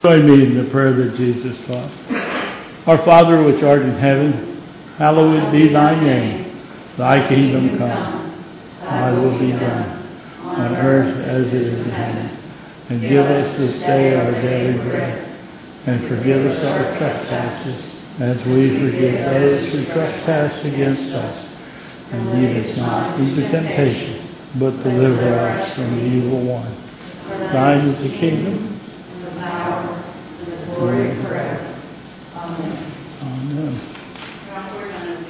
Join me in the prayer that Jesus taught. Our Father which art in heaven, hallowed be thy name. Thy kingdom come. Thy will be done, on earth as it is in heaven. And give us this day our daily bread. And forgive us our trespasses, as we forgive those who trespass against us. And lead us not into temptation, but deliver us from the evil one. Thine is the kingdom,